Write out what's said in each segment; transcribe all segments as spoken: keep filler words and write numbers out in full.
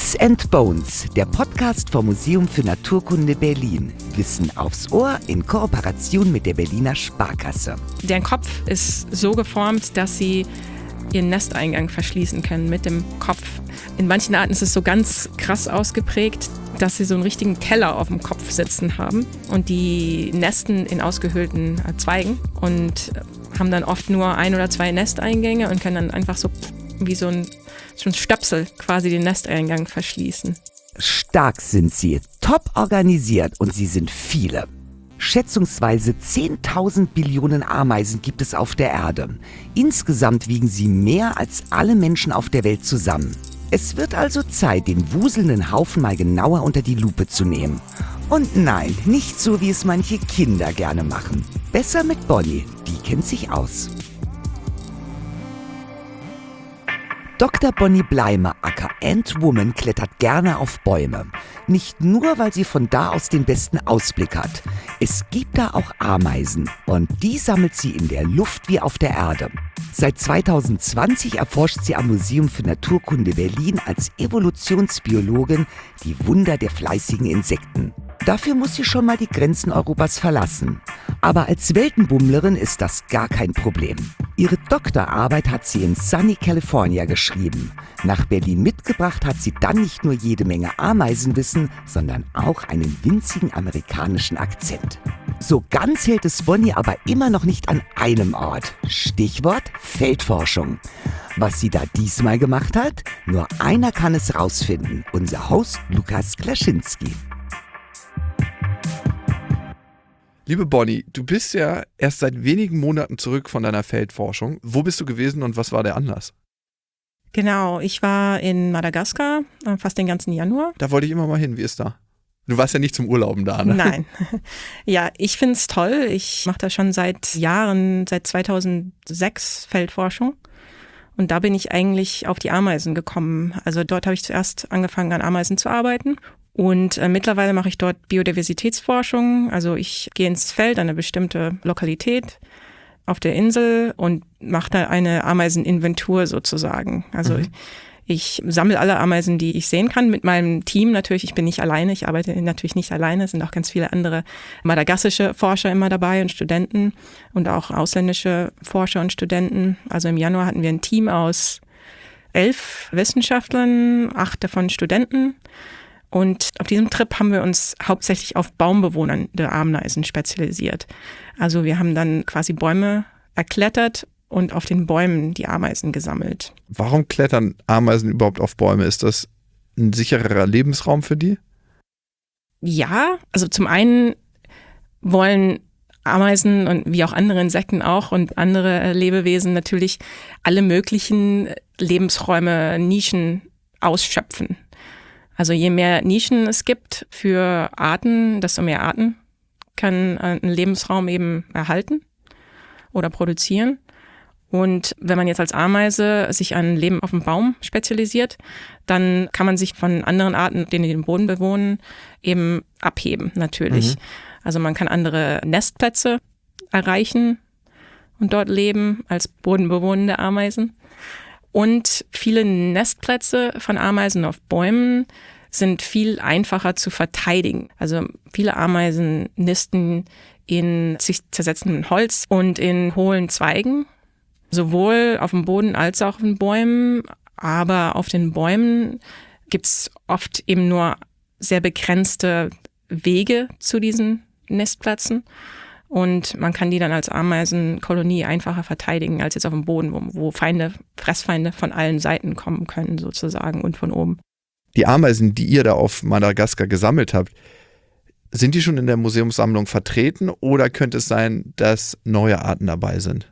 Bits and Bones, der Podcast vom Museum für Naturkunde Berlin. Wissen aufs Ohr in Kooperation mit der Berliner Sparkasse. Deren Kopf ist so geformt, dass sie ihren Nesteingang verschließen können mit dem Kopf. In manchen Arten ist es so ganz krass ausgeprägt, dass sie so einen richtigen Teller auf dem Kopf sitzen haben. Und die nesten in ausgehöhlten Zweigen und haben dann oft nur ein oder zwei Nesteingänge und können dann einfach so wie so ein, so ein Stöpsel quasi den Nesteingang verschließen. Stark sind sie, top organisiert und sie sind viele. Schätzungsweise zehntausend Billionen Ameisen gibt es auf der Erde. Insgesamt wiegen sie mehr als alle Menschen auf der Welt zusammen. Es wird also Zeit, den wuselnden Haufen mal genauer unter die Lupe zu nehmen. Und nein, nicht so, wie es manche Kinder gerne machen. Besser mit Bonnie, die kennt sich aus. Doktor Bonnie Bleimer, aka Ant-Woman, klettert gerne auf Bäume. Nicht nur, weil sie von da aus den besten Ausblick hat. Es gibt da auch Ameisen und die sammelt sie in der Luft wie auf der Erde. Seit zweitausendzwanzig erforscht sie am Museum für Naturkunde Berlin als Evolutionsbiologin die Wunder der fleißigen Insekten. Dafür muss sie schon mal die Grenzen Europas verlassen. Aber als Weltenbummlerin ist das gar kein Problem. Ihre Doktorarbeit hat sie in Sunny California geschrieben. Nach Berlin mitgebracht hat sie dann nicht nur jede Menge Ameisenwissen, sondern auch einen winzigen amerikanischen Akzent. So ganz hält es Bonnie aber immer noch nicht an einem Ort. Stichwort Feldforschung. Was sie da diesmal gemacht hat? Nur einer kann es rausfinden. Unser Host Lukas Klaschinski. Liebe Bonnie, du bist ja erst seit wenigen Monaten zurück von deiner Feldforschung. Wo bist du gewesen und was war der Anlass? Genau, ich war in Madagaskar fast den ganzen Januar. Da wollte ich immer mal hin. Wie ist da? Du warst ja nicht zum Urlauben da, ne? Nein. Ja, ich finde es toll. Ich mache da schon seit Jahren, seit zweitausendsechs Feldforschung. Und da bin ich eigentlich auf die Ameisen gekommen. Also dort habe ich zuerst angefangen, an Ameisen zu arbeiten. Und äh, mittlerweile mache ich dort Biodiversitätsforschung. Also ich gehe ins Feld, eine bestimmte Lokalität auf der Insel und mache da eine Ameiseninventur sozusagen. Also mhm. ich, ich sammle alle Ameisen, die ich sehen kann, mit meinem Team natürlich. Ich bin nicht alleine, ich arbeite natürlich nicht alleine. Es sind auch ganz viele andere madagassische Forscher immer dabei und Studenten und auch ausländische Forscher und Studenten. Also im Januar hatten wir ein Team aus elf Wissenschaftlern, acht davon Studenten. Und auf diesem Trip haben wir uns hauptsächlich auf Baumbewohner der Ameisen spezialisiert. Also wir haben dann quasi Bäume erklettert und auf den Bäumen die Ameisen gesammelt. Warum klettern Ameisen überhaupt auf Bäume? Ist das ein sichererer Lebensraum für die? Ja, also zum einen wollen Ameisen und wie auch andere Insekten auch und andere Lebewesen natürlich alle möglichen Lebensräume, Nischen ausschöpfen. Also je mehr Nischen es gibt für Arten, desto mehr Arten kann ein Lebensraum eben erhalten oder produzieren. Und wenn man jetzt als Ameise sich an Leben auf dem Baum spezialisiert, dann kann man sich von anderen Arten, die den Boden bewohnen, eben abheben natürlich. Mhm. Also man kann andere Nestplätze erreichen und dort leben als bodenbewohnende Ameisen. Und viele Nestplätze von Ameisen auf Bäumen sind viel einfacher zu verteidigen. Also viele Ameisen nisten in sich zersetzendem Holz und in hohlen Zweigen, sowohl auf dem Boden als auch auf den Bäumen. Aber auf den Bäumen gibt es oft eben nur sehr begrenzte Wege zu diesen Nestplätzen. Und man kann die dann als Ameisenkolonie einfacher verteidigen als jetzt auf dem Boden, wo, wo Feinde, Fressfeinde von allen Seiten kommen können sozusagen und von oben. Die Ameisen, die ihr da auf Madagaskar gesammelt habt, sind die schon in der Museumssammlung vertreten oder könnte es sein, dass neue Arten dabei sind?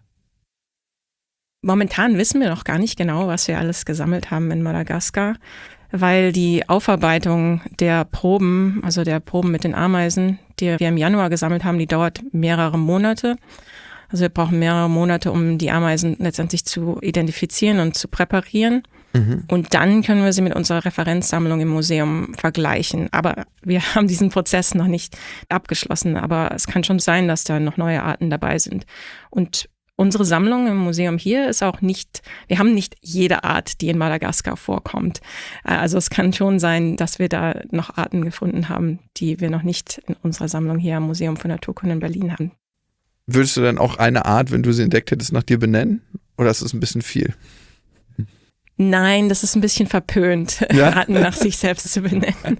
Momentan wissen wir noch gar nicht genau, was wir alles gesammelt haben in Madagaskar, weil die Aufarbeitung der Proben, also der Proben mit den Ameisen, die wir im Januar gesammelt haben, die dauert mehrere Monate. Also wir brauchen mehrere Monate, um die Ameisen letztendlich zu identifizieren und zu präparieren. Mhm. Und dann können wir sie mit unserer Referenzsammlung im Museum vergleichen. Aber wir haben diesen Prozess noch nicht abgeschlossen. Aber es kann schon sein, dass da noch neue Arten dabei sind. Und Unsere Sammlung im Museum hier ist auch nicht, wir haben nicht jede Art, die in Madagaskar vorkommt. Also es kann schon sein, dass wir da noch Arten gefunden haben, die wir noch nicht in unserer Sammlung hier am Museum für Naturkunde in Berlin haben. Würdest du dann auch eine Art, wenn du sie entdeckt hättest, nach dir benennen? Oder ist das ein bisschen viel? Nein, das ist ein bisschen verpönt, ja? Arten nach sich selbst zu benennen.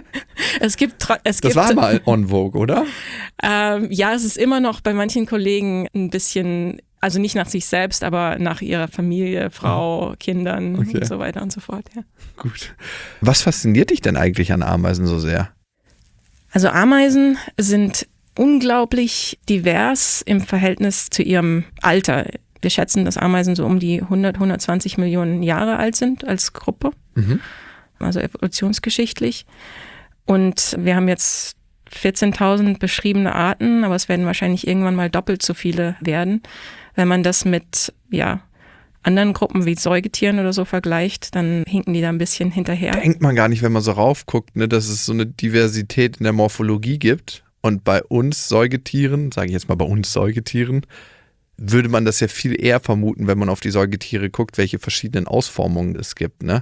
Es gibt, es das gibt, war mal on vogue, oder? Ähm, ja, es ist immer noch bei manchen Kollegen ein bisschen, also nicht nach sich selbst, aber nach ihrer Familie, Frau, oh. Kindern okay. und so weiter und so fort. Ja. Gut. Was fasziniert dich denn eigentlich an Ameisen so sehr? Also Ameisen sind unglaublich divers im Verhältnis zu ihrem Alter. Wir schätzen, dass Ameisen so um die hundert, hundertzwanzig Millionen Jahre alt sind als Gruppe, mhm. also evolutionsgeschichtlich. Und wir haben jetzt vierzehntausend beschriebene Arten, aber es werden wahrscheinlich irgendwann mal doppelt so viele werden. Wenn man das mit ja, anderen Gruppen wie Säugetieren oder so vergleicht, dann hinken die da ein bisschen hinterher. Denkt man gar nicht, wenn man so raufguckt, ne, dass es so eine Diversität in der Morphologie gibt. Und bei uns Säugetieren, sage ich jetzt mal bei uns Säugetieren, würde man das ja viel eher vermuten, wenn man auf die Säugetiere guckt, welche verschiedenen Ausformungen es gibt, ne?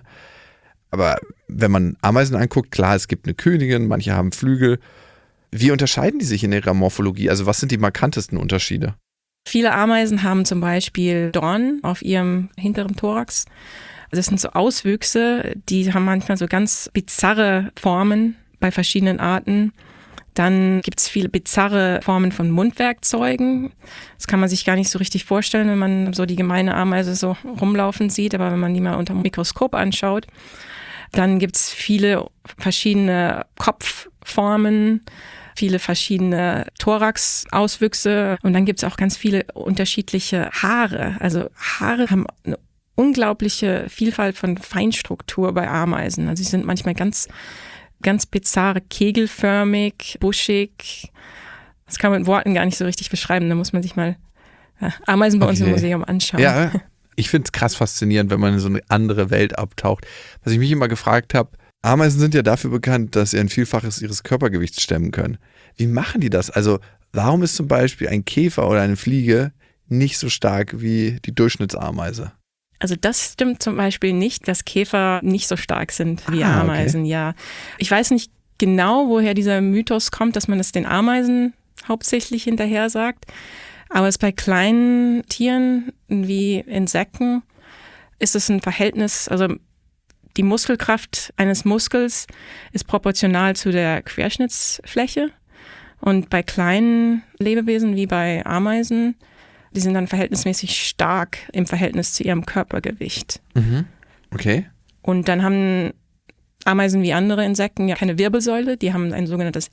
Aber wenn man Ameisen anguckt, klar, es gibt eine Königin, manche haben Flügel. Wie unterscheiden die sich in ihrer Morphologie? Also was sind die markantesten Unterschiede? Viele Ameisen haben zum Beispiel Dornen auf ihrem hinteren Thorax. Das sind so Auswüchse, die haben manchmal so ganz bizarre Formen bei verschiedenen Arten. Dann gibt es viele bizarre Formen von Mundwerkzeugen. Das kann man sich gar nicht so richtig vorstellen, wenn man so die gemeine Ameise so rumlaufen sieht, aber wenn man die mal unter dem Mikroskop anschaut. Dann gibt es viele verschiedene Kopfformen, viele verschiedene Thorax-Auswüchse und dann gibt es auch ganz viele unterschiedliche Haare. Also Haare haben eine unglaubliche Vielfalt von Feinstruktur bei Ameisen. Also sie sind manchmal ganz ganz bizarre, kegelförmig, buschig. Das kann man mit Worten gar nicht so richtig beschreiben. Da muss man sich mal ja, Ameisen bei okay. uns im Museum anschauen. Ja, ich finde es krass faszinierend, wenn man in so eine andere Welt abtaucht. Was ich mich immer gefragt habe, Ameisen sind ja dafür bekannt, dass sie ein Vielfaches ihres Körpergewichts stemmen können. Wie machen die das? Also warum ist zum Beispiel ein Käfer oder eine Fliege nicht so stark wie die Durchschnittsameise? Also das stimmt zum Beispiel nicht, dass Käfer nicht so stark sind wie ah, Ameisen, okay. ja. Ich weiß nicht genau, woher dieser Mythos kommt, dass man es den Ameisen hauptsächlich hinterher sagt. Aber es bei kleinen Tieren wie Insekten ist es ein Verhältnis, also die Muskelkraft eines Muskels ist proportional zu der Querschnittsfläche. Und bei kleinen Lebewesen wie bei Ameisen, die sind dann verhältnismäßig stark im Verhältnis zu ihrem Körpergewicht. Mhm. Okay. Und dann haben Ameisen wie andere Insekten ja keine Wirbelsäule, die haben ein sogenanntes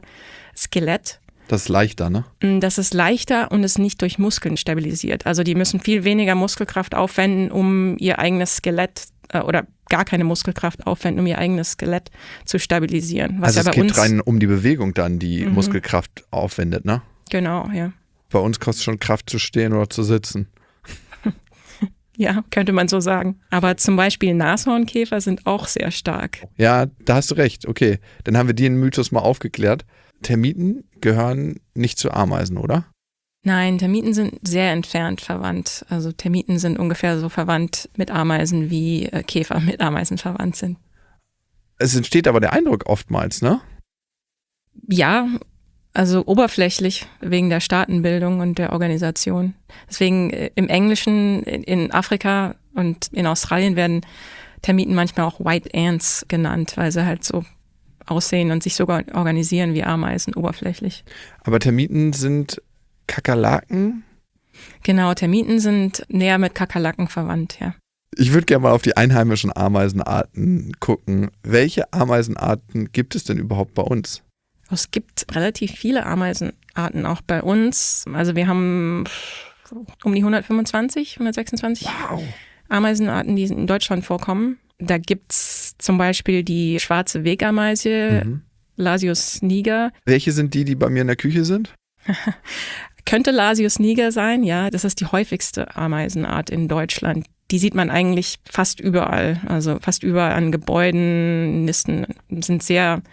Exoskelett. Das ist leichter, ne? Das ist leichter und ist nicht durch Muskeln stabilisiert. Also die müssen viel weniger Muskelkraft aufwenden, um ihr eigenes Skelett äh, oder gar keine Muskelkraft aufwenden, um ihr eigenes Skelett zu stabilisieren. Was also ja bei es geht uns rein um die Bewegung dann, die mhm. Muskelkraft aufwendet, ne? Genau, ja. Bei uns kostet es schon Kraft zu stehen oder zu sitzen. Ja, könnte man so sagen. Aber zum Beispiel Nashornkäfer sind auch sehr stark. Ja, da hast du recht. Okay, dann haben wir den Mythos mal aufgeklärt. Termiten gehören nicht zu Ameisen, oder? Nein, Termiten sind sehr entfernt verwandt. Also Termiten sind ungefähr so verwandt mit Ameisen, wie Käfer mit Ameisen verwandt sind. Es entsteht aber der Eindruck oftmals, ne? Ja, also oberflächlich wegen der Staatenbildung und der Organisation. Deswegen im Englischen, in Afrika und in Australien werden Termiten manchmal auch White Ants genannt, weil sie halt so aussehen und sich sogar organisieren wie Ameisen oberflächlich. Aber Termiten sind Kakerlaken? Genau, Termiten sind näher mit Kakerlaken verwandt, ja. Ich würde gerne mal auf die einheimischen Ameisenarten gucken. Welche Ameisenarten gibt es denn überhaupt bei uns? Es gibt relativ viele Ameisenarten auch bei uns. Also wir haben um die hundertfünfundzwanzig, hundertsechsundzwanzig wow. Ameisenarten, die in Deutschland vorkommen. Da gibt es zum Beispiel die schwarze Wegameise, mhm. Lasius niger. Welche sind die, die bei mir in der Küche sind? Könnte Lasius niger sein, ja. Das ist die häufigste Ameisenart in Deutschland. Die sieht man eigentlich fast überall. Also fast überall an Gebäuden, Nisten, sind sehr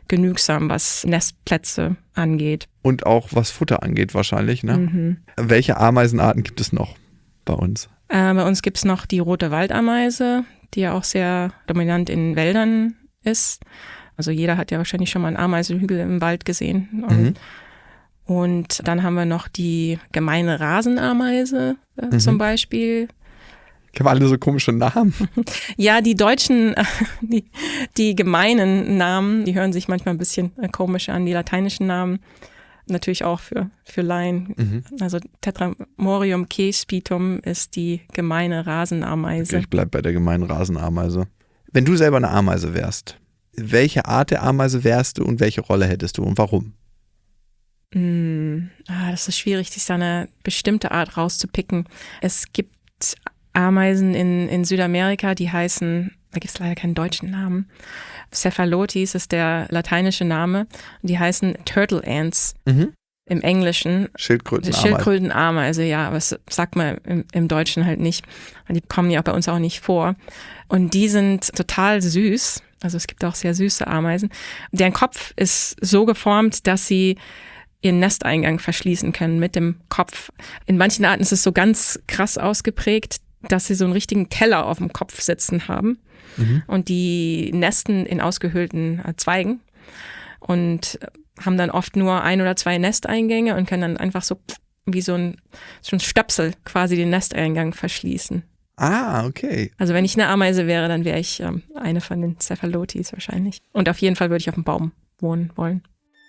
genügsam, was Nestplätze angeht. Und auch was Futter angeht wahrscheinlich, ne? Mhm. Welche Ameisenarten gibt es noch bei uns? Äh, bei uns gibt es noch die rote Waldameise, die ja auch sehr dominant in Wäldern ist. Also jeder hat ja wahrscheinlich schon mal einen Ameisenhügel im Wald gesehen. Mhm. Und dann haben wir noch die gemeine Rasenameise äh, Mhm. zum Beispiel. Ich habe alle so komische Namen. Ja, die deutschen, die, die gemeinen Namen, die hören sich manchmal ein bisschen komisch an, die lateinischen Namen. Natürlich auch für, für Laien. Mhm. Also Tetramorium caespitum ist die gemeine Rasenameise. Ich bleib bei der gemeinen Rasenameise. Wenn du selber eine Ameise wärst, welche Art der Ameise wärst du und welche Rolle hättest du und warum? Mm, ah, das ist schwierig, sich da eine bestimmte Art rauszupicken. Es gibt Ameisen in, in Südamerika, die heißen, da gibt es leider keinen deutschen Namen. Cephalotes ist der lateinische Name. Die heißen Turtle Ants Mhm. im Englischen. Schildkrötenameise. Schildkrötenameise, ja, aber das sagt man im, im Deutschen halt nicht. Die kommen ja bei uns auch nicht vor. Und die sind total süß. Also es gibt auch sehr süße Ameisen. Deren Kopf ist so geformt, dass sie ihren Nesteingang verschließen können mit dem Kopf. In manchen Arten ist es so ganz krass ausgeprägt, dass sie so einen richtigen Teller auf dem Kopf sitzen haben. Mhm. Und die nesten in ausgehöhlten Zweigen und haben dann oft nur ein oder zwei Nesteingänge und können dann einfach so wie so ein, so ein Stöpsel quasi den Nesteingang verschließen. Ah, okay. Also wenn ich eine Ameise wäre, dann wäre ich ähm, eine von den Cephalotes wahrscheinlich. Und auf jeden Fall würde ich auf dem Baum wohnen wollen.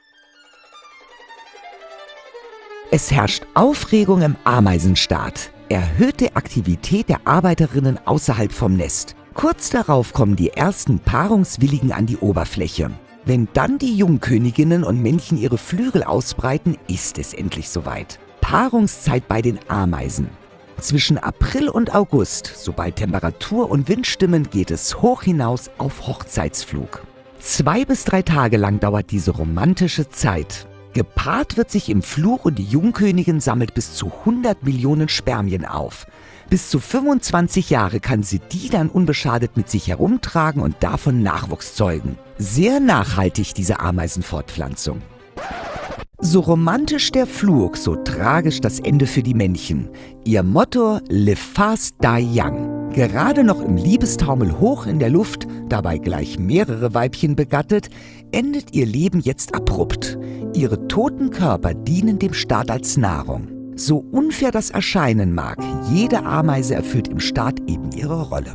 Es herrscht Aufregung im Ameisenstaat. Erhöhte Aktivität der Arbeiterinnen außerhalb vom Nest. Kurz darauf kommen die ersten Paarungswilligen an die Oberfläche. Wenn dann die Jungköniginnen und Männchen ihre Flügel ausbreiten, ist es endlich soweit. Paarungszeit bei den Ameisen. Zwischen April und August, sobald Temperatur und Wind stimmen, geht es hoch hinaus auf Hochzeitsflug. Zwei bis drei Tage lang dauert diese romantische Zeit. Gepaart wird sich im Flug und die Jungkönigin sammelt bis zu hundert Millionen Spermien auf. Bis zu fünfundzwanzig Jahre kann sie die dann unbeschadet mit sich herumtragen und davon Nachwuchs zeugen. Sehr nachhaltig, diese Ameisenfortpflanzung. So romantisch der Flug, so tragisch das Ende für die Männchen. Ihr Motto: Live fast, die young. Gerade noch im Liebestaumel hoch in der Luft, dabei gleich mehrere Weibchen begattet, endet ihr Leben jetzt abrupt. Ihre toten Körper dienen dem Staat als Nahrung. So unfair das erscheinen mag, jede Ameise erfüllt im Staat eben ihre Rolle.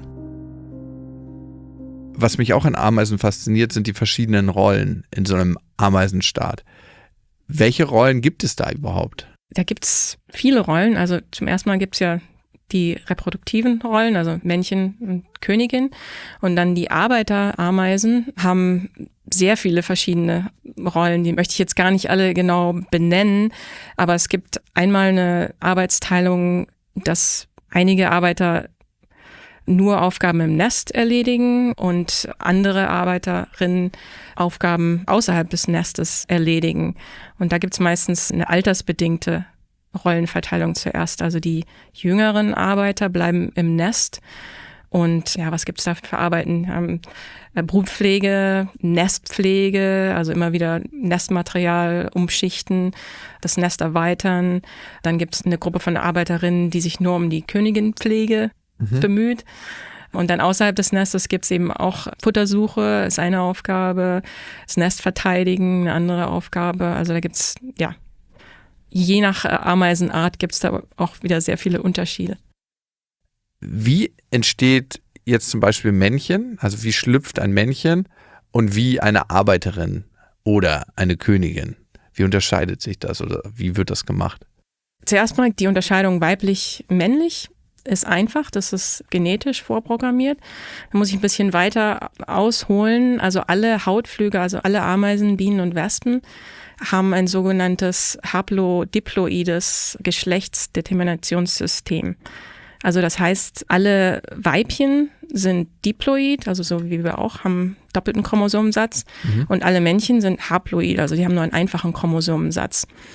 Was mich auch an Ameisen fasziniert, sind die verschiedenen Rollen in so einem Ameisenstaat. Welche Rollen gibt es da überhaupt? Da gibt es viele Rollen. Also zum ersten Mal gibt es ja die reproduktiven Rollen, also Männchen und Königin. Und dann die Arbeiterameisen haben sehr viele verschiedene Rollen. Die möchte ich jetzt gar nicht alle genau benennen. Aber es gibt einmal eine Arbeitsteilung, dass einige Arbeiter nur Aufgaben im Nest erledigen und andere Arbeiterinnen Aufgaben außerhalb des Nestes erledigen. Und da gibt es meistens eine altersbedingte Rollenverteilung zuerst. Also die jüngeren Arbeiter bleiben im Nest. Und ja, was gibt es da für Arbeiten? Ähm, Brutpflege, Nestpflege, also immer wieder Nestmaterial umschichten, das Nest erweitern. Dann gibt es eine Gruppe von Arbeiterinnen, die sich nur um die Königinpflege mhm. bemüht. Und dann außerhalb des Nestes gibt es eben auch Futtersuche, ist eine Aufgabe, das Nest verteidigen, eine andere Aufgabe. Also da gibt es, ja, je nach Ameisenart gibt es da auch wieder sehr viele Unterschiede. Wie entsteht jetzt zum Beispiel Männchen, also wie schlüpft ein Männchen und wie eine Arbeiterin oder eine Königin? Wie unterscheidet sich das oder wie wird das gemacht? Zuerst mal die Unterscheidung weiblich-männlich ist einfach, das ist genetisch vorprogrammiert. Da muss ich ein bisschen weiter ausholen. Also alle Hautflüge, also alle Ameisen, Bienen und Wespen haben ein sogenanntes haplodiploides Geschlechtsdeterminationssystem. Also das heißt, alle Weibchen sind diploid, also so wie wir auch, haben doppelten Chromosomensatz. Mhm. Und alle Männchen sind haploid, also die haben nur einen einfachen Chromosomensatz.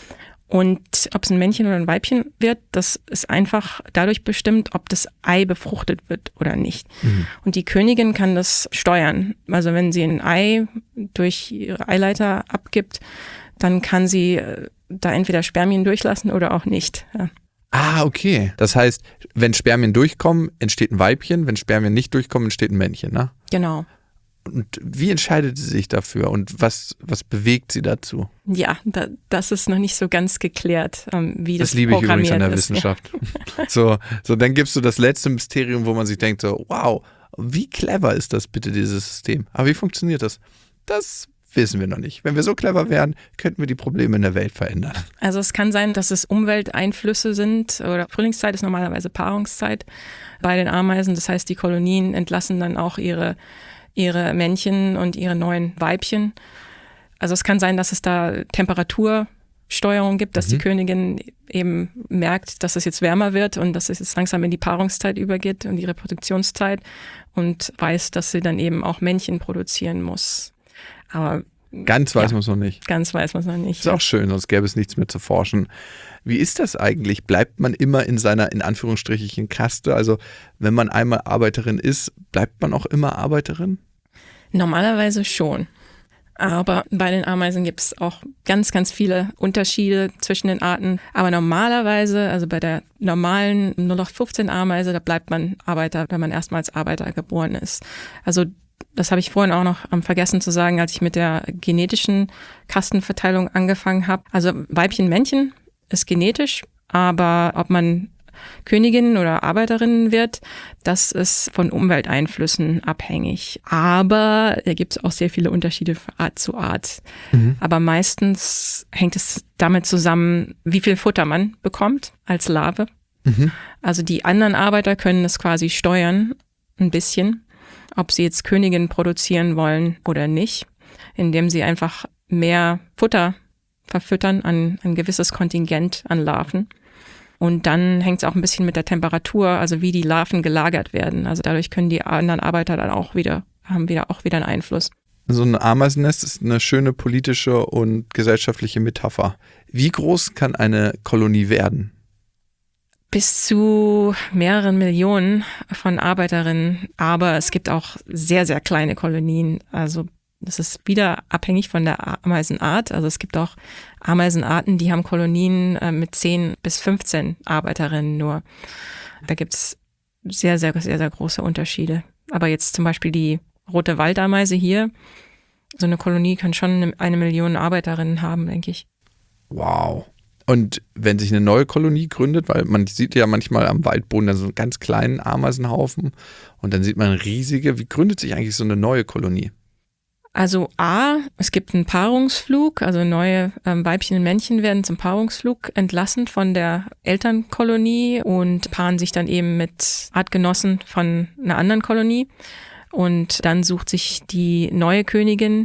Und ob es ein Männchen oder ein Weibchen wird, das ist einfach dadurch bestimmt, ob das Ei befruchtet wird oder nicht. Mhm. Und die Königin kann das steuern. Also wenn sie ein Ei durch ihre Eileiter abgibt, dann kann sie da entweder Spermien durchlassen oder auch nicht. Ja. Ah, okay. Das heißt, wenn Spermien durchkommen, entsteht ein Weibchen. Wenn Spermien nicht durchkommen, entsteht ein Männchen, ne? Genau. Und wie entscheidet sie sich dafür und was, was bewegt sie dazu? Ja, da, das ist noch nicht so ganz geklärt, ähm, wie das, das liebe ich übrigens an der ist. Wissenschaft. Ja. So, so, dann gibst du das letzte Mysterium, wo man sich denkt, so, wow, wie clever ist das bitte, dieses System? Aber wie funktioniert das? Das wissen wir noch nicht. Wenn wir so clever wären, könnten wir die Probleme in der Welt verändern. Also es kann sein, dass es Umwelteinflüsse sind oder Frühlingszeit ist normalerweise Paarungszeit bei den Ameisen. Das heißt, die Kolonien entlassen dann auch ihre ihre Männchen und ihre neuen Weibchen. Also es kann sein, dass es da Temperatursteuerung gibt, dass mhm. die Königin eben merkt, dass es jetzt wärmer wird und dass es jetzt langsam in die Paarungszeit übergeht und die Reproduktionszeit und weiß, dass sie dann eben auch Männchen produzieren muss. Aber ganz weiß ja, man es noch nicht. Ganz weiß man es noch nicht. Ist auch schön, sonst gäbe es nichts mehr zu forschen. Wie ist das eigentlich? Bleibt man immer in seiner, in Anführungsstrichen, Kaste? Also wenn man einmal Arbeiterin ist, bleibt man auch immer Arbeiterin? Normalerweise schon. Aber bei den Ameisen gibt es auch ganz, ganz viele Unterschiede zwischen den Arten. Aber normalerweise, also bei der normalen null acht fünfzehn Ameise, da bleibt man Arbeiter, wenn man erstmals Arbeiter geboren ist. Also das habe ich vorhin auch noch vergessen zu sagen, als ich mit der genetischen Kastenverteilung angefangen habe. Also Weibchen, Männchen ist genetisch, aber ob man Königin oder Arbeiterin wird, das ist von Umwelteinflüssen abhängig. Aber da gibt es auch sehr viele Unterschiede von Art zu Art. Mhm. Aber meistens hängt es damit zusammen, wie viel Futter man bekommt als Larve. Mhm. Also die anderen Arbeiter können es quasi steuern, ein bisschen, ob sie jetzt Königinnen produzieren wollen oder nicht, indem sie einfach mehr Futter verfüttern an ein gewisses Kontingent an Larven. Und dann hängt es auch ein bisschen mit der Temperatur, also wie die Larven gelagert werden. Also dadurch können die anderen Arbeiter dann auch wieder, haben wieder auch wieder einen Einfluss. So ein Ameisennest ist eine schöne politische und gesellschaftliche Metapher. Wie groß kann eine Kolonie werden? Bis zu mehreren Millionen von Arbeiterinnen. Aber es gibt auch sehr, sehr kleine Kolonien. Also das ist wieder abhängig von der Ameisenart. Also es gibt auch Ameisenarten, die haben Kolonien mit zehn bis fünfzehn Arbeiterinnen nur. Da gibt's sehr, sehr, sehr, sehr große Unterschiede. Aber jetzt zum Beispiel die rote Waldameise hier, so eine Kolonie kann schon eine Million Arbeiterinnen haben, denke ich. Wow. Und wenn sich eine neue Kolonie gründet, weil man sieht ja manchmal am Waldboden dann so einen ganz kleinen Ameisenhaufen und dann sieht man riesige, wie gründet sich eigentlich so eine neue Kolonie? Also A, es gibt einen Paarungsflug, also neue ähm, Weibchen und Männchen werden zum Paarungsflug entlassen von der Elternkolonie und paaren sich dann eben mit Artgenossen von einer anderen Kolonie. Und dann sucht sich die neue Königin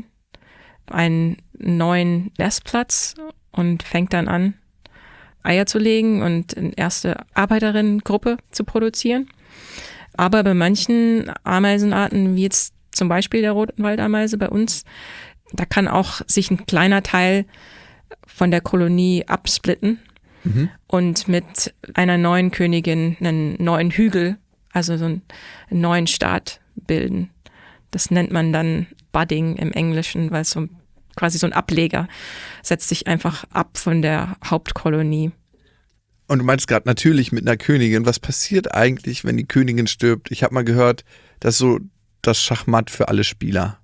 einen neuen Nestplatz und fängt dann an, Eier zu legen und eine erste Arbeiterinnengruppe zu produzieren. Aber bei manchen Ameisenarten, wie jetzt zum Beispiel der roten Waldameise bei uns, da kann auch sich ein kleiner Teil von der Kolonie absplitten mhm. und mit einer neuen Königin einen neuen Hügel, also so einen neuen Staat bilden. Das nennt man dann Budding im Englischen, weil es so quasi so ein Ableger setzt sich einfach ab von der Hauptkolonie. Und du meinst gerade natürlich mit einer Königin, was passiert eigentlich, wenn die Königin stirbt? Ich habe mal gehört, dass so das Schachmatt für alle Spieler.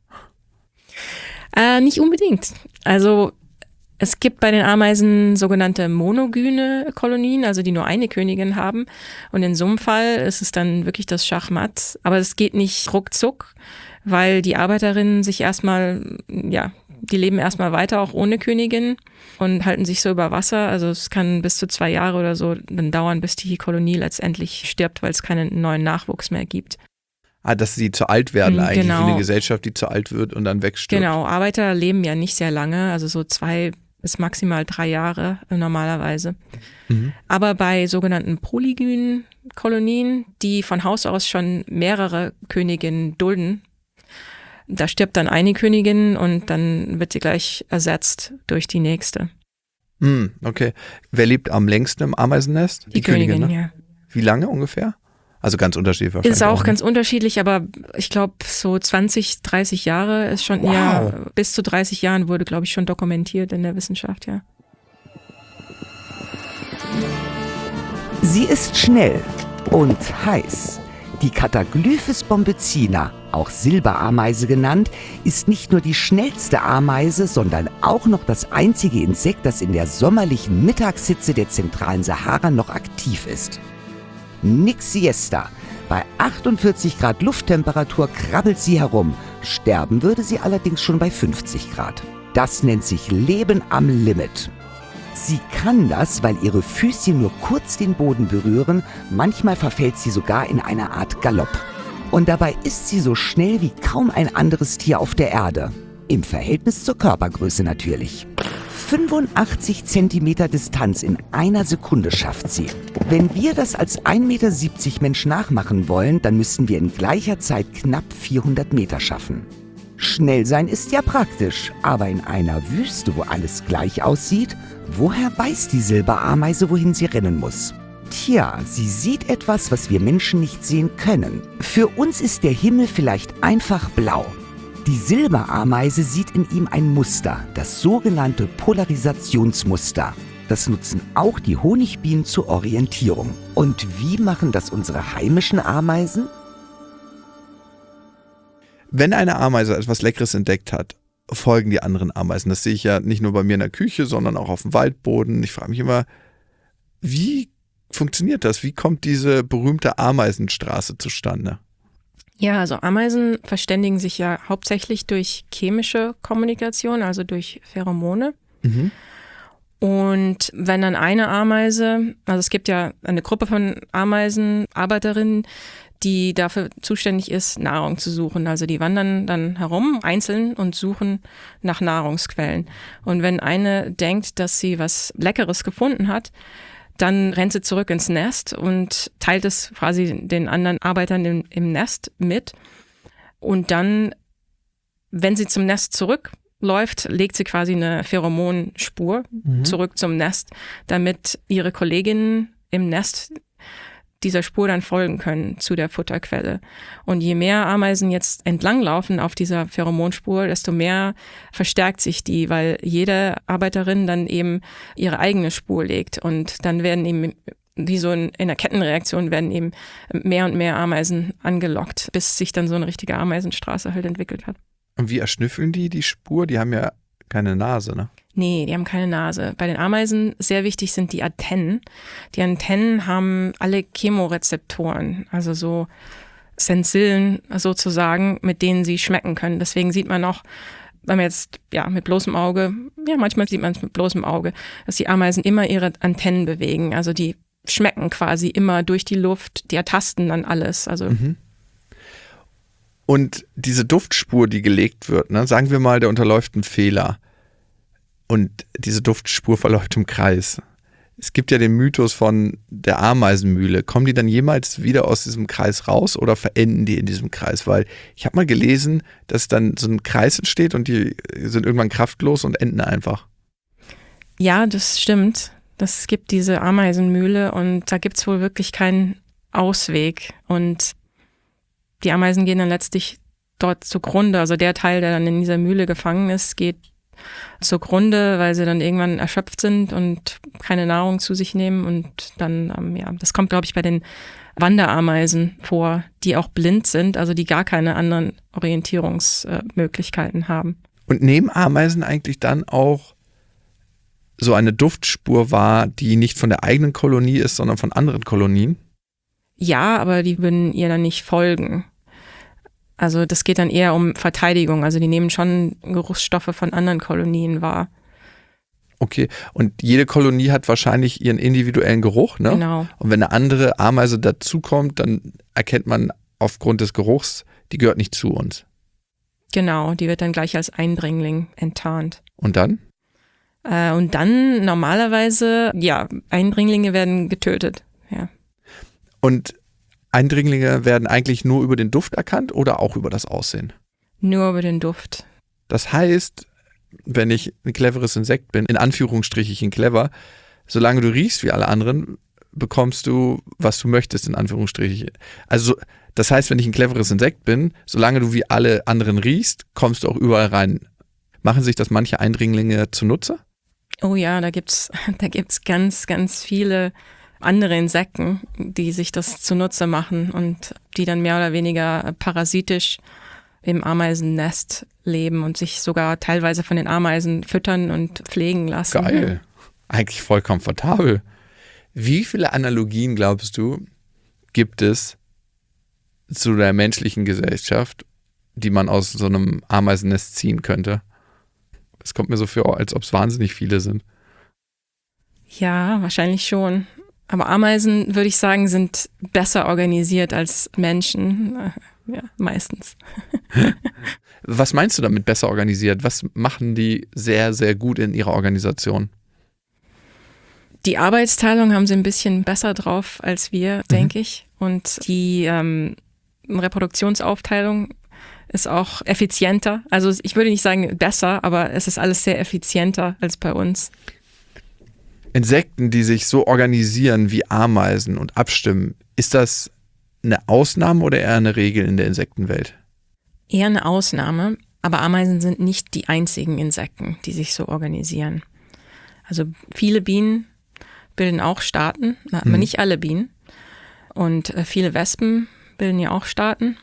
Äh, nicht unbedingt. Also es gibt bei den Ameisen sogenannte monogyne Kolonien, also die nur eine Königin haben. Und in so einem Fall ist es dann wirklich das Schachmatt. Aber es geht nicht ruckzuck, weil die Arbeiterinnen sich erstmal, ja, die leben erstmal weiter auch ohne Königin und halten sich so über Wasser. Also es kann bis zu zwei Jahre oder so dann dauern, bis die Kolonie letztendlich stirbt, weil es keinen neuen Nachwuchs mehr gibt. Ah, dass sie zu alt werden eigentlich, genau. Wie eine Gesellschaft, die zu alt wird und dann wegstirbt. Genau, Arbeiter leben ja nicht sehr lange, also so zwei bis maximal drei Jahre normalerweise. Mhm. Aber bei sogenannten polygynen Kolonien, die von Haus aus schon mehrere Königinnen dulden, da stirbt dann eine Königin und dann wird sie gleich ersetzt durch die nächste. Hm, okay. Wer lebt am längsten im Ameisennest? Die, Die Königin, Königin, ja. Wie lange ungefähr? Also ganz unterschiedlich wahrscheinlich. Ist auch, auch ganz unterschiedlich, aber ich glaube so zwanzig, dreißig Jahre ist schon, wow. ja, bis zu dreißig Jahren wurde, glaube ich, schon dokumentiert in der Wissenschaft, ja. Sie ist schnell und heiß. Die Cataglyphis bombycina, auch Silberameise genannt, ist nicht nur die schnellste Ameise, sondern auch noch das einzige Insekt, das in der sommerlichen Mittagshitze der zentralen Sahara noch aktiv ist. Nix Siesta. Bei achtundvierzig Grad Lufttemperatur krabbelt sie herum. Sterben würde sie allerdings schon bei fünfzig Grad. Das nennt sich Leben am Limit. Sie kann das, weil ihre Füßchen nur kurz den Boden berühren, manchmal verfällt sie sogar in eine Art Galopp. Und dabei ist sie so schnell wie kaum ein anderes Tier auf der Erde. Im Verhältnis zur Körpergröße natürlich. fünfundachtzig Zentimeter Distanz in einer Sekunde schafft sie. Wenn wir das als ein Meter siebzig Mensch nachmachen wollen, dann müssen wir in gleicher Zeit knapp vierhundert Meter schaffen. Schnell sein ist ja praktisch, aber in einer Wüste, wo alles gleich aussieht, woher weiß die Silberameise, wohin sie rennen muss? Tja, sie sieht etwas, was wir Menschen nicht sehen können. Für uns ist der Himmel vielleicht einfach blau. Die Silberameise sieht in ihm ein Muster, das sogenannte Polarisationsmuster. Das nutzen auch die Honigbienen zur Orientierung. Und wie machen das unsere heimischen Ameisen? Wenn eine Ameise etwas Leckeres entdeckt hat, folgen die anderen Ameisen. Das sehe ich ja nicht nur bei mir in der Küche, sondern auch auf dem Waldboden. Ich frage mich immer, wie funktioniert das? Wie kommt diese berühmte Ameisenstraße zustande? Ja, also Ameisen verständigen sich ja hauptsächlich durch chemische Kommunikation, also durch Pheromone. Mhm. Und wenn dann eine Ameise, also es gibt ja eine Gruppe von Ameisenarbeiterinnen, die dafür zuständig ist, Nahrung zu suchen. Also die wandern dann herum, einzeln, und suchen nach Nahrungsquellen. Und wenn eine denkt, dass sie was Leckeres gefunden hat, dann rennt sie zurück ins Nest und teilt es quasi den anderen Arbeitern im, im Nest mit. Und dann, wenn sie zum Nest zurückläuft, legt sie quasi eine Pheromonspur mhm. zurück zum Nest, damit ihre Kolleginnen im Nest dieser Spur dann folgen können zu der Futterquelle. Und je mehr Ameisen jetzt entlanglaufen auf dieser Pheromonspur, desto mehr verstärkt sich die, weil jede Arbeiterin dann eben ihre eigene Spur legt. Und dann werden eben, wie so in, in einer Kettenreaktion, werden eben mehr und mehr Ameisen angelockt, bis sich dann so eine richtige Ameisenstraße halt entwickelt hat. Und wie erschnüffeln die die Spur? Die haben ja keine Nase, ne? Nee, die haben keine Nase. Bei den Ameisen sehr wichtig sind die Antennen. Die Antennen haben alle Chemorezeptoren, also so Sensillen sozusagen, mit denen sie schmecken können. Deswegen sieht man auch, wenn man jetzt ja mit bloßem Auge, ja manchmal sieht man es mit bloßem Auge, dass die Ameisen immer ihre Antennen bewegen. Also die schmecken quasi immer durch die Luft, die ertasten dann alles. Also mhm. Und diese Duftspur, die gelegt wird, ne, sagen wir mal, der unterläuft einen Fehler. Und diese Duftspur verläuft im Kreis. Es gibt ja den Mythos von der Ameisenmühle. Kommen die dann jemals wieder aus diesem Kreis raus oder verenden die in diesem Kreis? Weil ich habe mal gelesen, dass dann so ein Kreis entsteht und die sind irgendwann kraftlos und enden einfach. Ja, das stimmt. Es gibt diese Ameisenmühle und da gibt es wohl wirklich keinen Ausweg. Und die Ameisen gehen dann letztlich dort zugrunde. Also der Teil, der dann in dieser Mühle gefangen ist, geht zugrunde, weil sie dann irgendwann erschöpft sind und keine Nahrung zu sich nehmen. Und dann, ähm, ja, das kommt, glaube ich, bei den Wanderameisen vor, die auch blind sind, also die gar keine anderen Orientierungsmöglichkeiten äh, haben. Und nehmen Ameisen eigentlich dann auch so eine Duftspur wahr, die nicht von der eigenen Kolonie ist, sondern von anderen Kolonien? Ja, aber die würden ihr dann nicht folgen. Also das geht dann eher um Verteidigung. Also die nehmen schon Geruchsstoffe von anderen Kolonien wahr. Okay, und jede Kolonie hat wahrscheinlich ihren individuellen Geruch, ne? Genau. Und wenn eine andere Ameise dazukommt, dann erkennt man aufgrund des Geruchs, die gehört nicht zu uns. Genau, die wird dann gleich als Eindringling enttarnt. Und dann? Äh, und dann normalerweise, ja, Eindringlinge werden getötet, ja. Und Eindringlinge werden eigentlich nur über den Duft erkannt oder auch über das Aussehen? Nur über den Duft. Das heißt, wenn ich ein cleveres Insekt bin, in Anführungsstrichen clever, solange du riechst wie alle anderen, bekommst du, was du möchtest, in Anführungsstrichen. Also das heißt, wenn ich ein cleveres Insekt bin, solange du wie alle anderen riechst, kommst du auch überall rein. Machen sich das manche Eindringlinge zunutze? Oh ja, da gibt's, da gibt's ganz, ganz viele andere Insekten, die sich das zunutze machen und die dann mehr oder weniger parasitisch im Ameisennest leben und sich sogar teilweise von den Ameisen füttern und pflegen lassen. Geil. Eigentlich voll komfortabel. Wie viele Analogien, glaubst du, gibt es zu der menschlichen Gesellschaft, die man aus so einem Ameisennest ziehen könnte? Es kommt mir so vor, als ob es wahnsinnig viele sind. Ja, wahrscheinlich schon. Aber Ameisen, würde ich sagen, sind besser organisiert als Menschen. Ja, meistens. Was meinst du damit besser organisiert? Was machen die sehr, sehr gut in ihrer Organisation? Die Arbeitsteilung haben sie ein bisschen besser drauf als wir, mhm. denke ich. Und die ähm, Reproduktionsaufteilung ist auch effizienter. Also ich würde nicht sagen besser, aber es ist alles sehr effizienter als bei uns. Insekten, die sich so organisieren wie Ameisen und abstimmen, ist das eine Ausnahme oder eher eine Regel in der Insektenwelt? Eher eine Ausnahme, aber Ameisen sind nicht die einzigen Insekten, die sich so organisieren. Also viele Bienen bilden auch Staaten, aber hm. nicht alle Bienen. Und viele Wespen bilden ja auch Staaten.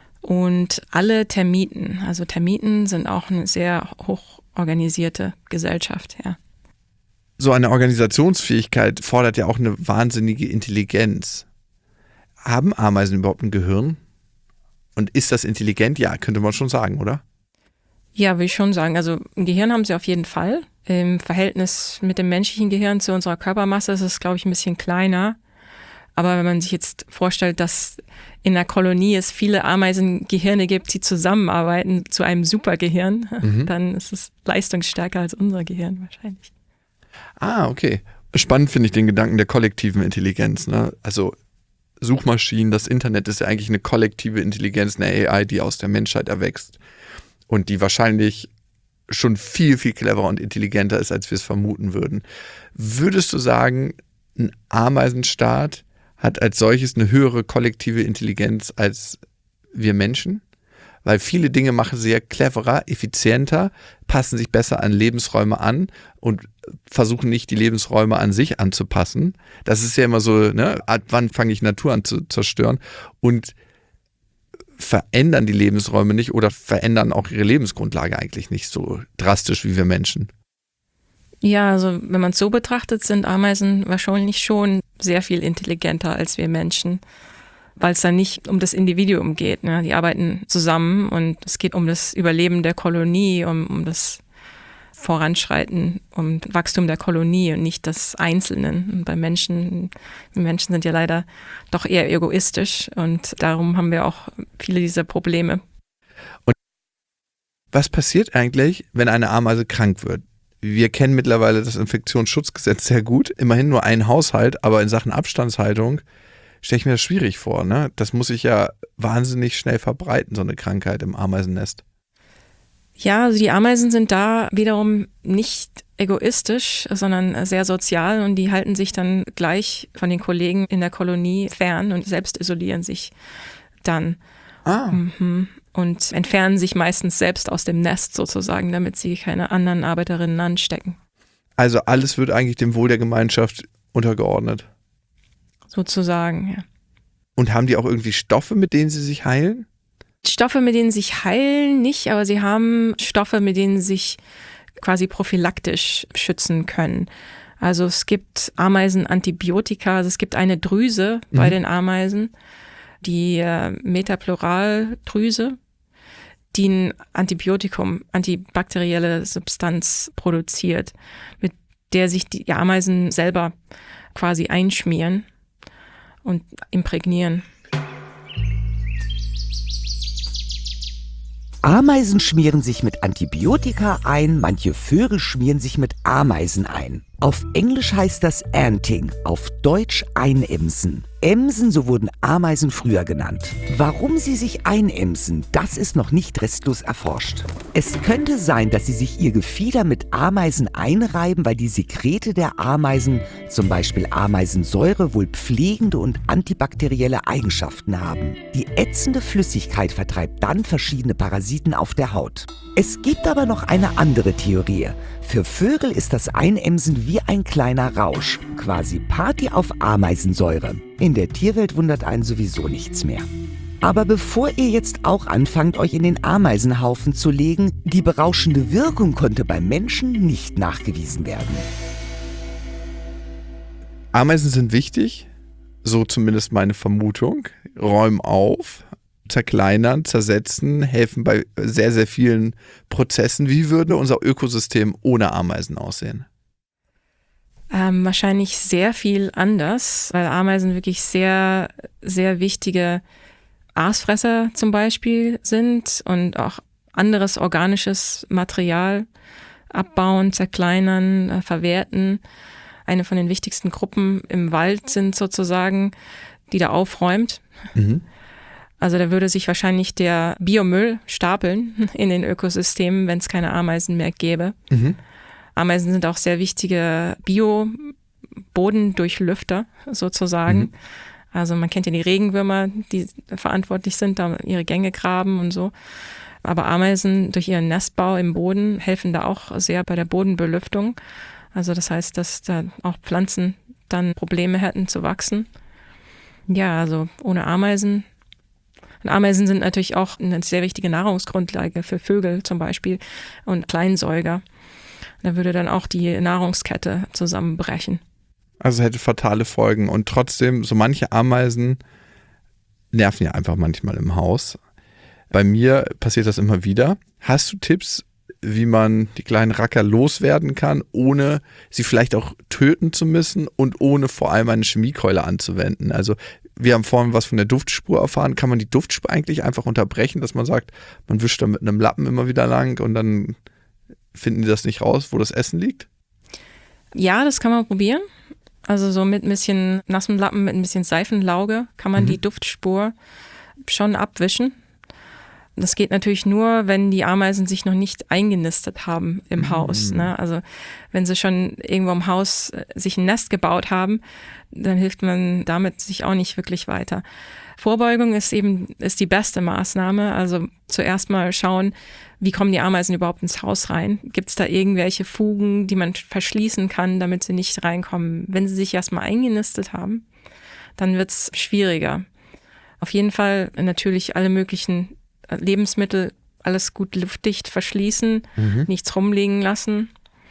Und alle Termiten, also Termiten sind auch eine sehr hoch organisierte Gesellschaft, ja. So eine Organisationsfähigkeit fordert ja auch eine wahnsinnige Intelligenz. Haben Ameisen überhaupt ein Gehirn? Und ist das intelligent? Ja, könnte man schon sagen, oder? Ja, würde ich schon sagen. Also ein Gehirn haben sie auf jeden Fall. Im Verhältnis mit dem menschlichen Gehirn zu unserer Körpermasse ist es, glaube ich, ein bisschen kleiner. Aber wenn man sich jetzt vorstellt, dass in einer Kolonie es viele Ameisengehirne gibt, die zusammenarbeiten zu einem Supergehirn, mhm. dann ist es leistungsstärker als unser Gehirn wahrscheinlich. Ah, okay. Spannend finde ich den Gedanken der kollektiven Intelligenz, ne? Also Suchmaschinen, das Internet ist ja eigentlich eine kollektive Intelligenz, eine A I, die aus der Menschheit erwächst und die wahrscheinlich schon viel, viel cleverer und intelligenter ist, als wir es vermuten würden. Würdest du sagen, ein Ameisenstaat hat als solches eine höhere kollektive Intelligenz als wir Menschen? Weil viele Dinge machen sie ja cleverer, effizienter, passen sich besser an Lebensräume an und versuchen nicht, die Lebensräume an sich anzupassen. Das ist ja immer so, ne, ab wann fange ich Natur an zu zerstören und verändern die Lebensräume nicht oder verändern auch ihre Lebensgrundlage eigentlich nicht so drastisch wie wir Menschen. Ja, also wenn man es so betrachtet, sind Ameisen wahrscheinlich schon sehr viel intelligenter als wir Menschen, weil es dann nicht um das Individuum geht. Ne? Die arbeiten zusammen und es geht um das Überleben der Kolonie, um, um das Voranschreiten, um Wachstum der Kolonie und nicht des Einzelnen. Und bei Menschen, wir Menschen sind ja leider doch eher egoistisch und darum haben wir auch viele dieser Probleme. Und was passiert eigentlich, wenn eine Ameise krank wird? Wir kennen mittlerweile das Infektionsschutzgesetz sehr gut. Immerhin nur ein Haushalt, aber in Sachen Abstandshaltung stelle ich mir das schwierig vor. Ne? Das muss sich ja wahnsinnig schnell verbreiten, so eine Krankheit im Ameisennest. Ja, also die Ameisen sind da wiederum nicht egoistisch, sondern sehr sozial und die halten sich dann gleich von den Kollegen in der Kolonie fern und selbst isolieren sich dann. Ah. Mhm. Und entfernen sich meistens selbst aus dem Nest sozusagen, damit sie keine anderen Arbeiterinnen anstecken. Also alles wird eigentlich dem Wohl der Gemeinschaft untergeordnet. Sozusagen, ja. Und haben die auch irgendwie Stoffe, mit denen sie sich heilen? Stoffe, mit denen sie sich heilen, nicht, aber sie haben Stoffe, mit denen sie sich quasi prophylaktisch schützen können. Also es gibt Ameisenantibiotika, also es gibt eine Drüse mhm. bei den Ameisen, die äh, Metapluraldrüse, die ein Antibiotikum, antibakterielle Substanz produziert, mit der sich die Ameisen selber quasi einschmieren und imprägnieren. Ameisen schmieren sich mit Antibiotika ein, manche Vögel schmieren sich mit Ameisen ein. Auf Englisch heißt das Anting, auf Deutsch Einimsen. Emsen, so wurden Ameisen früher genannt. Warum sie sich einimsen, das ist noch nicht restlos erforscht. Es könnte sein, dass sie sich ihr Gefieder mit Ameisen einreiben, weil die Sekrete der Ameisen, zum Beispiel Ameisensäure, wohl pflegende und antibakterielle Eigenschaften haben. Die ätzende Flüssigkeit vertreibt dann verschiedene Parasiten auf der Haut. Es gibt aber noch eine andere Theorie. Für Vögel ist das Einimsen wie ein kleiner Rausch, quasi Party auf Ameisensäure. In der Tierwelt wundert einen sowieso nichts mehr. Aber bevor ihr jetzt auch anfangt, euch in den Ameisenhaufen zu legen, die berauschende Wirkung konnte beim Menschen nicht nachgewiesen werden. Ameisen sind wichtig, so zumindest meine Vermutung. Räumen auf, zerkleinern, zersetzen, helfen bei sehr, sehr vielen Prozessen. Wie würde unser Ökosystem ohne Ameisen aussehen? Ähm, wahrscheinlich sehr viel anders, weil Ameisen wirklich sehr, sehr wichtige Aasfresser zum Beispiel sind und auch anderes organisches Material abbauen, zerkleinern, äh, verwerten. Eine von den wichtigsten Gruppen im Wald sind sozusagen, die da aufräumt. Mhm. Also da würde sich wahrscheinlich der Biomüll stapeln in den Ökosystemen, wenn es keine Ameisen mehr gäbe. Mhm. Ameisen sind auch sehr wichtige Bio-Bodendurchlüfter sozusagen. Mhm. Also man kennt ja die Regenwürmer, die verantwortlich sind, da ihre Gänge graben und so. Aber Ameisen durch ihren Nestbau im Boden helfen da auch sehr bei der Bodenbelüftung. Also das heißt, dass da auch Pflanzen dann Probleme hätten zu wachsen. Ja, also ohne Ameisen. Und Ameisen sind natürlich auch eine sehr wichtige Nahrungsgrundlage für Vögel zum Beispiel und Kleinsäuger. Da würde dann auch die Nahrungskette zusammenbrechen. Also hätte fatale Folgen. Und trotzdem, so manche Ameisen nerven ja einfach manchmal im Haus. Bei mir passiert das immer wieder. Hast du Tipps, wie man die kleinen Racker loswerden kann, ohne sie vielleicht auch töten zu müssen und ohne vor allem eine Chemiekeule anzuwenden? Also wir haben vorhin was von der Duftspur erfahren. Kann man die Duftspur eigentlich einfach unterbrechen, dass man sagt, man wischt da mit einem Lappen immer wieder lang und dann finden die das nicht raus, wo das Essen liegt? Ja, das kann man probieren. Also so mit ein bisschen nassem Lappen, mit ein bisschen Seifenlauge kann man mhm. die Duftspur schon abwischen. Das geht natürlich nur, wenn die Ameisen sich noch nicht eingenistet haben im mhm. Haus. Ne? Also wenn sie schon irgendwo im Haus sich ein Nest gebaut haben, dann hilft man damit sich auch nicht wirklich weiter. Vorbeugung ist eben ist die beste Maßnahme. Also zuerst mal schauen, wie kommen die Ameisen überhaupt ins Haus rein? Gibt es da irgendwelche Fugen, die man verschließen kann, damit sie nicht reinkommen? Wenn sie sich erstmal eingenistet haben, dann wird es schwieriger. Auf jeden Fall natürlich alle möglichen Lebensmittel, alles gut luftdicht verschließen, mhm. nichts rumliegen lassen.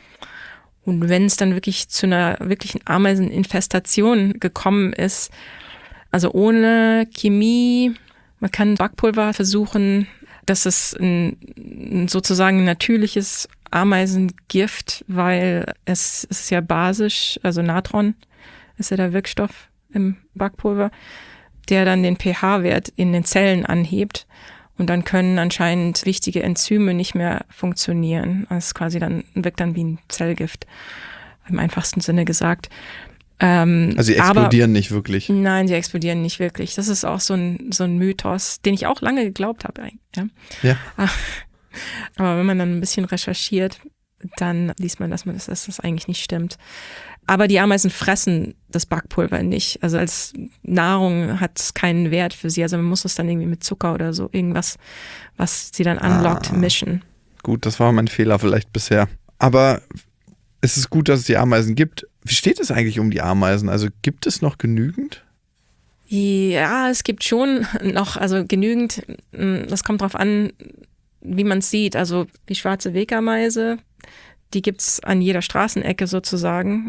Und wenn es dann wirklich zu einer wirklichen Ameiseninfestation gekommen ist, also ohne Chemie, man kann Backpulver versuchen, das ist ein, ein sozusagen natürliches Ameisengift, weil es, es ist ja basisch, also Natron ist ja der Wirkstoff im Backpulver, der dann den pH-Wert in den Zellen anhebt. Und dann können anscheinend wichtige Enzyme nicht mehr funktionieren. Das ist quasi dann, wirkt dann wie ein Zellgift, im einfachsten Sinne gesagt. Ähm, also sie explodieren aber, nicht wirklich? Nein, sie explodieren nicht wirklich. Das ist auch so ein, so ein Mythos, den ich auch lange geglaubt habe. Ja. ja. Aber wenn man dann ein bisschen recherchiert, dann liest man, dass, man das, dass das eigentlich nicht stimmt. Aber die Ameisen fressen das Backpulver nicht. Also als Nahrung hat es keinen Wert für sie. Also man muss es dann irgendwie mit Zucker oder so, irgendwas, was sie dann anlockt, ah, mischen. Gut, das war mein Fehler vielleicht bisher. Aber es ist gut, dass es die Ameisen gibt. Wie steht es eigentlich um die Ameisen? Also gibt es noch genügend? Ja, es gibt schon noch, also genügend. Das kommt drauf an, wie man es sieht. Also die schwarze Wegameise, die gibt es an jeder Straßenecke sozusagen.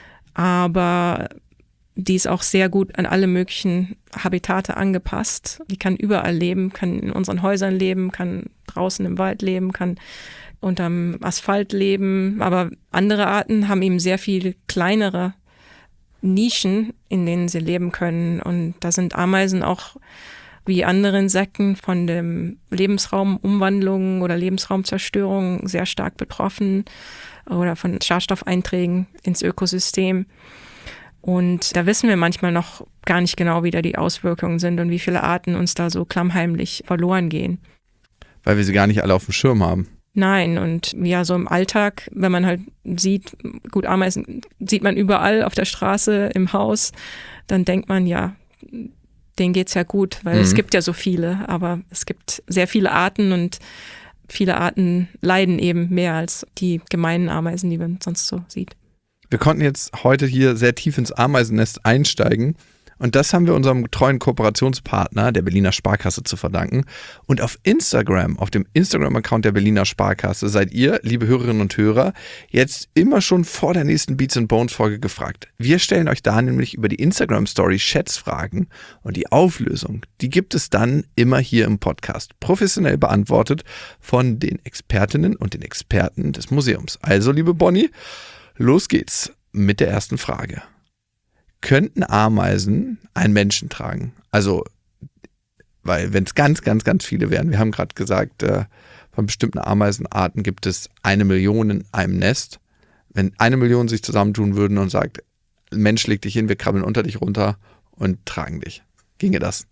Aber die ist auch sehr gut an alle möglichen Habitate angepasst. Die kann überall leben, kann in unseren Häusern leben, kann draußen im Wald leben, kann unterm Asphalt leben. Aber andere Arten haben eben sehr viel kleinere Nischen, in denen sie leben können. Und da sind Ameisen auch wie andere Insekten von dem Lebensraumumwandlung oder Lebensraumzerstörung sehr stark betroffen oder von Schadstoffeinträgen ins Ökosystem. Und da wissen wir manchmal noch gar nicht genau, wie da die Auswirkungen sind und wie viele Arten uns da so klammheimlich verloren gehen. Weil wir sie gar nicht alle auf dem Schirm haben. Nein, und ja, so im Alltag, wenn man halt sieht, gut, Ameisen sieht man überall auf der Straße, im Haus, dann denkt man, ja, denen geht's ja gut, weil mhm. es gibt ja so viele, aber es gibt sehr viele Arten und viele Arten leiden eben mehr als die gemeinen Ameisen, die man sonst so sieht. Wir konnten jetzt heute hier sehr tief ins Ameisennest einsteigen. Und das haben wir unserem treuen Kooperationspartner, der Berliner Sparkasse, zu verdanken. Und auf Instagram, auf dem Instagram-Account der Berliner Sparkasse, seid ihr, liebe Hörerinnen und Hörer, jetzt immer schon vor der nächsten Beats and Bones Folge gefragt. Wir stellen euch da nämlich über die Instagram-Story Schätzfragen und die Auflösung, die gibt es dann immer hier im Podcast, professionell beantwortet von den Expertinnen und den Experten des Museums. Also, liebe Bonnie, los geht's mit der ersten Frage. Könnten Ameisen einen Menschen tragen? Also, weil wenn es ganz, ganz, ganz viele wären, wir haben gerade gesagt, äh, von bestimmten Ameisenarten gibt es eine Million in einem Nest. Wenn eine Million sich zusammentun würden und sagt, Mensch, leg dich hin, wir krabbeln unter dich runter und tragen dich. Ginge das?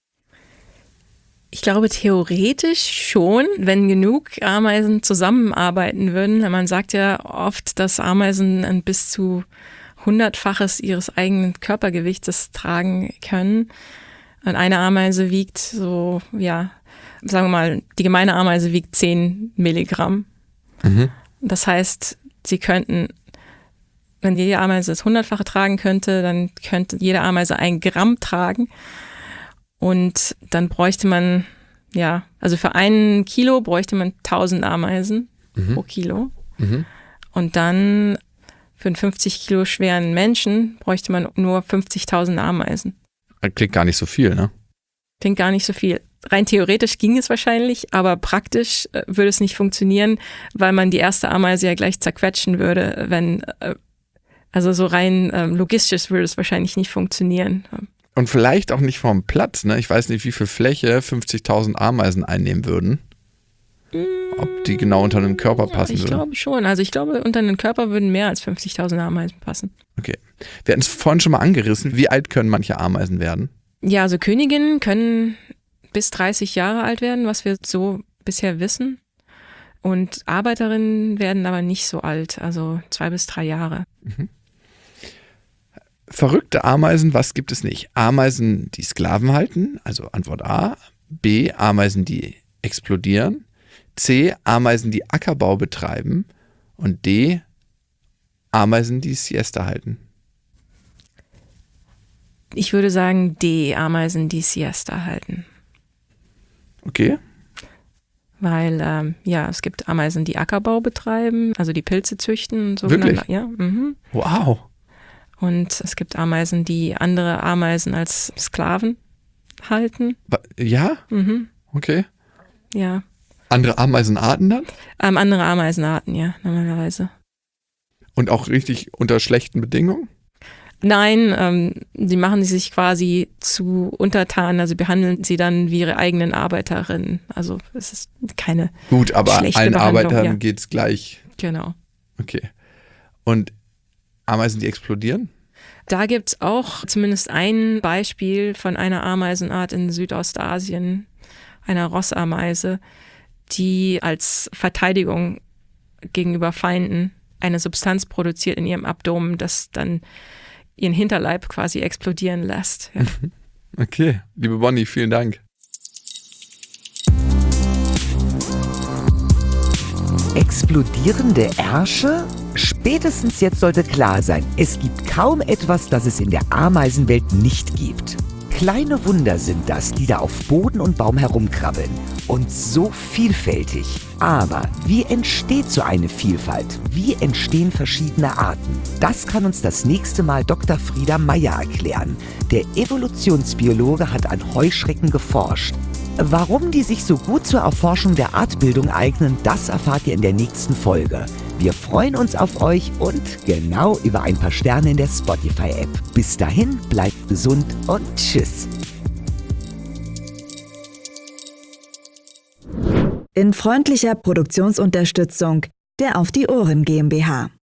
Ich glaube theoretisch schon, wenn genug Ameisen zusammenarbeiten würden. Man sagt ja oft, dass Ameisen ein bis zu hundertfaches ihres eigenen Körpergewichtes tragen können. Und eine Ameise wiegt so, ja, sagen wir mal, die gemeine Ameise wiegt zehn Milligramm. Mhm. Das heißt, sie könnten, wenn jede Ameise das hundertfache tragen könnte, dann könnte jede Ameise ein Gramm tragen. Und dann bräuchte man, ja, also für ein Kilo bräuchte man tausend Ameisen mhm. pro Kilo. Mhm. Und dann für einen fünfzig Kilo schweren Menschen bräuchte man nur fünfzigtausend Ameisen. Klingt gar nicht so viel, ne? Klingt gar nicht so viel. Rein theoretisch ging es wahrscheinlich, aber praktisch äh, würde es nicht funktionieren, weil man die erste Ameise ja gleich zerquetschen würde, wenn, äh, also so rein äh, logistisch würde es wahrscheinlich nicht funktionieren. Und vielleicht auch nicht vom Platz, ne? Ich weiß nicht, wie viel Fläche fünfzigtausend Ameisen einnehmen würden. Ob die genau unter den Körper passen ja, ich würden? Ich glaube schon. Also ich glaube, unter den Körper würden mehr als fünfzigtausend Ameisen passen. Okay. Wir hatten es vorhin schon mal angerissen. Wie alt können manche Ameisen werden? Ja, also Königinnen können bis dreißig Jahre alt werden, was wir so bisher wissen. Und Arbeiterinnen werden aber nicht so alt, also zwei bis drei Jahre. Mhm. Verrückte Ameisen, was gibt es nicht? Ameisen, die Sklaven halten, also Antwort A. B. Ameisen, die explodieren. C. Ameisen, die Ackerbau betreiben. Und D. Ameisen, die Siesta halten. Ich würde sagen D. Ameisen, die Siesta halten. Okay. Weil, ähm, ja, es gibt Ameisen, die Ackerbau betreiben, also die Pilze züchten. Und so. Wirklich? Ja. Mhm. Wow. Und es gibt Ameisen, die andere Ameisen als Sklaven halten. Ja? Mhm. Okay. Ja. Andere Ameisenarten dann? Ähm, andere Ameisenarten, ja, normalerweise. Und auch richtig unter schlechten Bedingungen? Nein, ähm, sie machen sich quasi zu Untertanen, also behandeln sie dann wie ihre eigenen Arbeiterinnen. Also es ist keine Gut, aber schlechte allen Behandlung, Arbeitern ja. geht's gleich. Genau. Okay. Und Ameisen, die explodieren? Da gibt es auch zumindest ein Beispiel von einer Ameisenart in Südostasien, einer Rossameise, die als Verteidigung gegenüber Feinden eine Substanz produziert in ihrem Abdomen, das dann ihren Hinterleib quasi explodieren lässt. Ja. Okay, liebe Bonnie, vielen Dank. Explodierende Ärsche? Spätestens jetzt sollte klar sein, es gibt kaum etwas, das es in der Ameisenwelt nicht gibt. Kleine Wunder sind das, die da auf Boden und Baum herumkrabbeln. Und so vielfältig. Aber wie entsteht so eine Vielfalt? Wie entstehen verschiedene Arten? Das kann uns das nächste Mal Doktor Frieda Meyer erklären. Der Evolutionsbiologe hat an Heuschrecken geforscht. Warum die sich so gut zur Erforschung der Artbildung eignen, das erfahrt ihr in der nächsten Folge. Wir freuen uns auf euch und genau über ein paar Sterne in der Spotify-App. Bis dahin, bleibt gesund und tschüss. in freundlicher Produktionsunterstützung der Auf die Ohren GmbH.